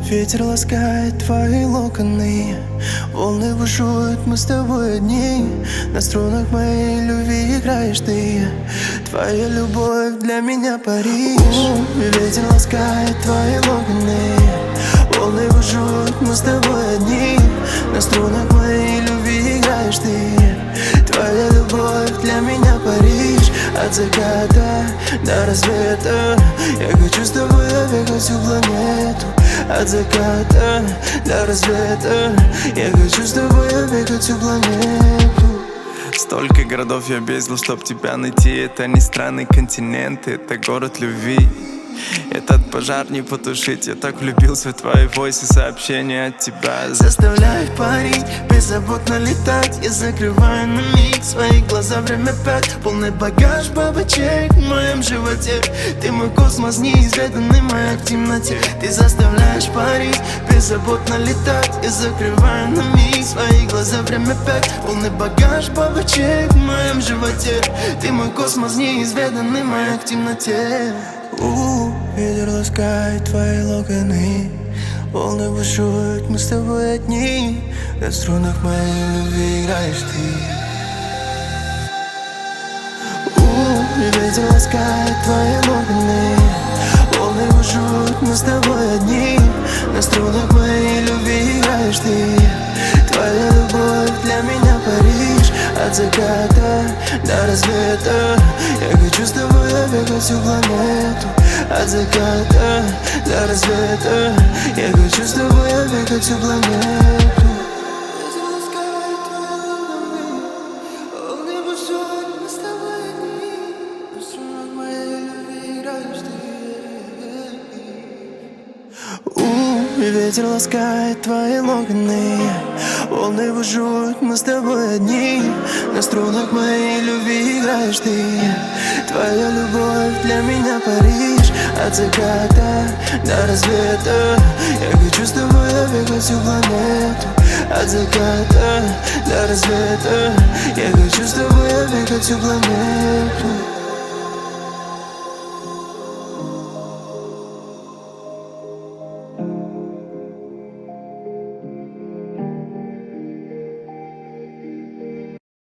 Ветер ласкает твои локоны, волны бушуют, мы с тобой одни. На струнах моей любви играешь ты, твоя любовь для меня Париж. Ветер ласкает твои локоны, волны бушуют, мы с тобой одни. На струнах моей любви играешь ты, твоя любовь для меня Париж. От заката до рассвета я хочу с тобой объехать всю планету. От заката до рассвета я хочу с тобой объехать всю планету. Столько городов я объездил, чтоб тебя найти. Это не страны, континенты, это город любви. Этот пожар не потушить. Я так влюбился в твои войсы, сообщения от тебя. Заставляю парить, беззаботно летать. Я закрываю на миг свои глаза, время пять. Полный багаж бабочек в моем животе. Ты мой космос, неизведанный маяк в темноте. Ты заставляешь парить, беззаботно летать. Я закрываю на миг свои глаза, время пять. Полный багаж бабочек в моем животе. Ты мой космос, неизведанный маяк в темноте. Ветер ласкает твои локоны, волны бушуют, мы с тобой одни. На струнах моей любви играешь ты. Ветер ласкает твои локоны, волны бушуют, мы с тобой одни. На струнах моей любви играешь ты, твоя любовь для меня Париж. От заката до рассвета я хочу с тобой объехать всю планету. От заката до рассвета я хочу с тобой объехать всю планету. Ветер ласкает твои локоны, волны бушуют, мы с тобой одни. На струнах моей любви играешь ты, твоя любовь для меня Париж. От заката до рассвета я хочу с тобой объехать всю планету. От заката до рассвета я хочу с тобой объехать всю планету.